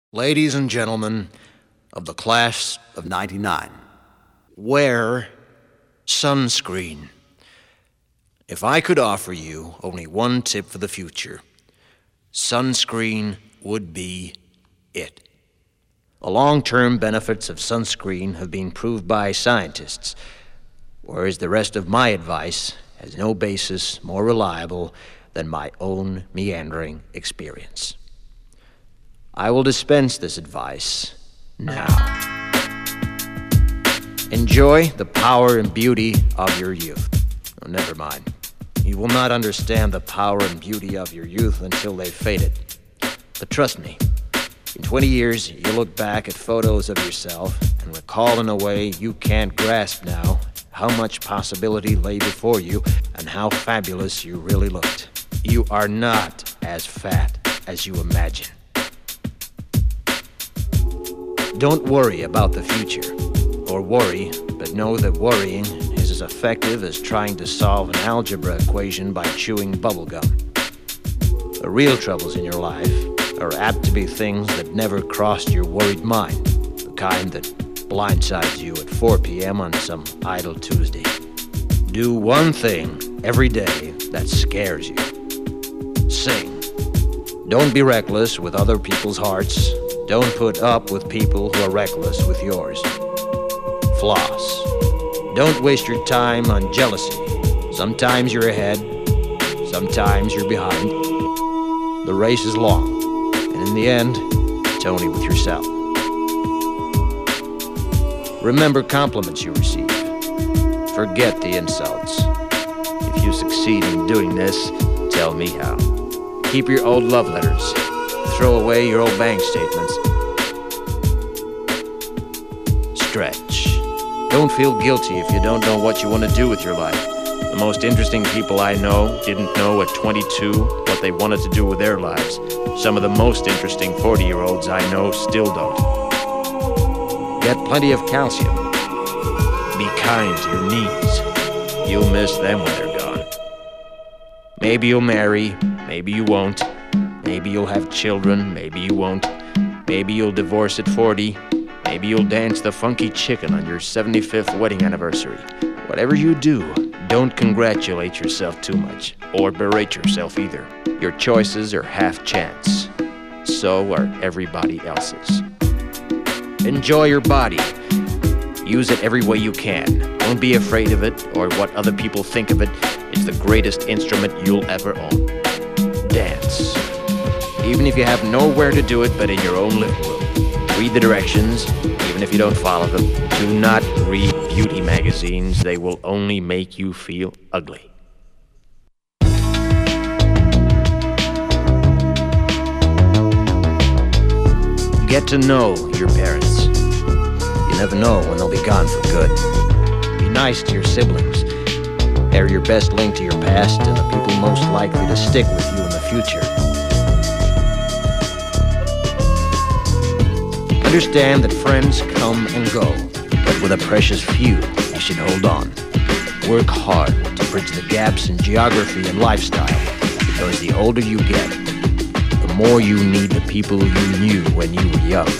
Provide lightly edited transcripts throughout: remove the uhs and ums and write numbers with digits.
Ladies and gentlemen of the class of '99, wear sunscreen. If I could offer you only one tip for the future, sunscreen would be it. The long-term benefits of sunscreen have been proved by scientists, whereas the rest of my advice has no basis more reliable than my own meandering experience. I will dispense this advice now. Enjoy the power and beauty of your youth. Oh, never mind. You will not understand the power and beauty of your youth until they've faded. But trust me, in 20 years, you'll look back at photos of yourself and recall in a way you can't grasp now how much possibility lay before you and how fabulous you really looked. You are not as fat as you imagine. Don't worry about the future, or worry, but know that worrying is as effective as trying to solve an algebra equation by chewing bubblegum. The real troubles in your life are apt to be things that never crossed your worried mind, the kind that blindsides you at 4 p.m. on some idle Tuesday. Do one thing every day that scares you. Sing. Don't be reckless with other people's hearts. Don't put up with people who are reckless with yours. Floss. Don't waste your time on jealousy. Sometimes you're ahead, sometimes you're behind. The race is long, and in the end, it's only with yourself. Remember compliments you receive. Forget the insults. If you succeed in doing this, tell me how. Keep your old love letters. Throw away your old bank statements. Stretch. Don't feel guilty if you don't know what you want to do with your life. The most interesting people I know didn't know at 22 what they wanted to do with their lives. Some of the most interesting 40-year-olds I know still don't. Get plenty of calcium. Be kind to your knees. You'll miss them when they're gone. Maybe you'll marry, maybe you won't. Maybe you'll have children, maybe you won't. Maybe you'll divorce at 40. Maybe you'll dance the funky chicken on your 75th wedding anniversary. Whatever you do, don't congratulate yourself too much, or berate yourself either. Your choices are half chance. So are everybody else's. Enjoy your body. Use it every way you can. Don't be afraid of it, or what other people think of it. It's the greatest instrument you'll ever own. Dance. Even if you have nowhere to do it but in your own living room. Read the directions, even if you don't follow them. Do not read beauty magazines. They will only make you feel ugly. Get to know your parents. You never know when they'll be gone for good. Be nice to your siblings. They're your best link to your past and the people most likely to stick with you in the future. Understand that friends come and go, but with a precious few, you should hold on. Work hard to bridge the gaps in geography and lifestyle, because the older you get, the more you need the people you knew when you were young.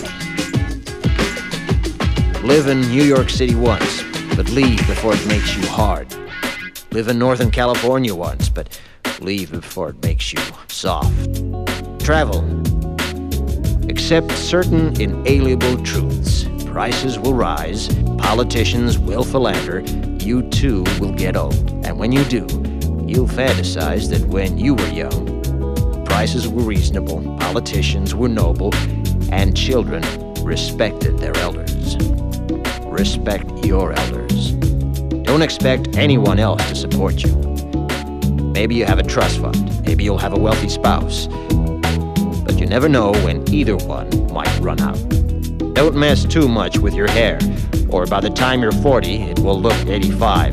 Live in New York City once, but leave before it makes you hard. Live in Northern California once, but leave before it makes you soft. Travel. Accept certain inalienable truths. Prices will rise, politicians will philander, you too will get old. And when you do, you'll fantasize that when you were young, prices were reasonable, politicians were noble, and children respected their elders. Respect your elders. Don't expect anyone else to support you. Maybe you have a trust fund, maybe you'll have a wealthy spouse. But you never know when either one might run out. Don't mess too much with your hair, or by the time you're 40, it will look 85.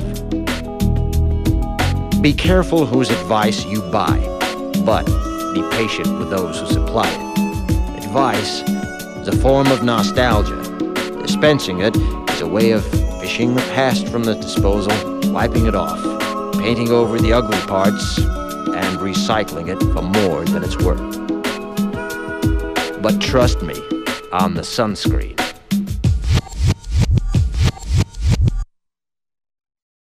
Be careful whose advice you buy, but be patient with those who supply it. Advice is a form of nostalgia. Dispensing it is a way of fishing the past from the disposal, wiping it off, painting over the ugly parts, and recycling it for more than it's worth. But trust me, on the sunscreen.